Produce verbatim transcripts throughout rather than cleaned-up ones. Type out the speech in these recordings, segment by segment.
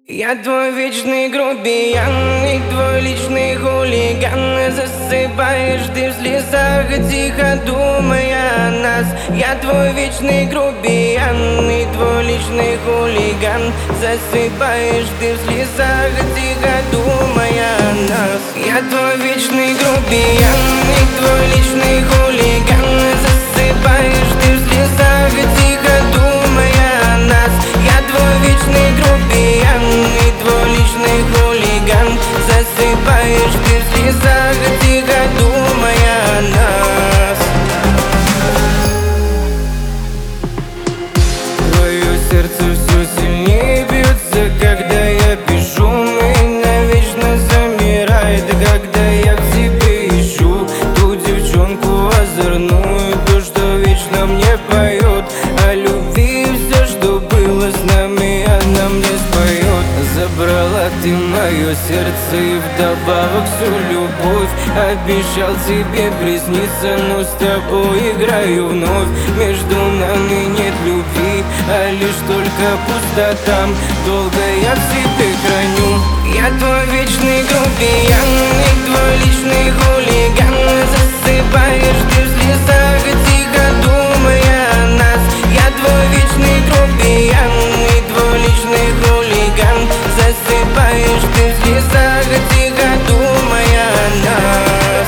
Я твой вечный грубиян и твой личный хулиган. Засыпаешь ты в слезах, тихо думая о нас. Я твой вечный грубиян и твой личный хулиган. Засыпаешь ты в слезах, тихо думая о нас. Я твой вечный грубиян и твой личный хулиган. Засыпаешь ты в слезах, тихо думая о нас. Я твой вечный грубиян и твой личный хулиган. Засыпаешь ты в слезах, тихо думая о нас. Твое сердце все сильнее бьется, когда я пишу. Меня вечно замирает, когда я в себе ищу ту девчонку озорную, ту, что вечно мне поет о любви. Все, что было с нами, она мне споет. Забрала ты мое сердце и вдобавок всю любовь. Обещал тебе присниться, но с тобой играю вновь. Между нами нет любви, а лишь только пустота. Долго я в себе храню. Я твой вечный грубиян и твой личный хулиган. Засыпаешь ты в слезах, тихо думая о нас. Я твой вечный грубиян и твой личный хулиган. Засыпаешь ты в слезах, тихо думая о нас.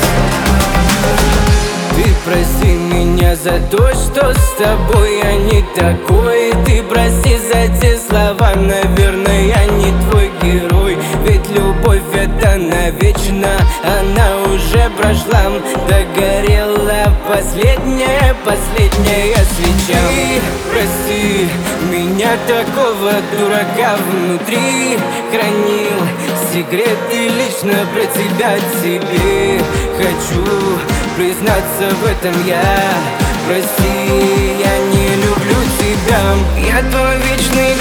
Ты прости меня за то, что с тобой я не такой. Ты прости за те слова, наверное, я не твой герой. Ведь любовь это навечно, она уже прошла. Догорела последняя, последняя свеча. Ты прости меня, такого дурака внутри хранил секреты лично про тебя тебе. Хочу признаться в этом я. Прости, я не люблю тебя. Я твой вечный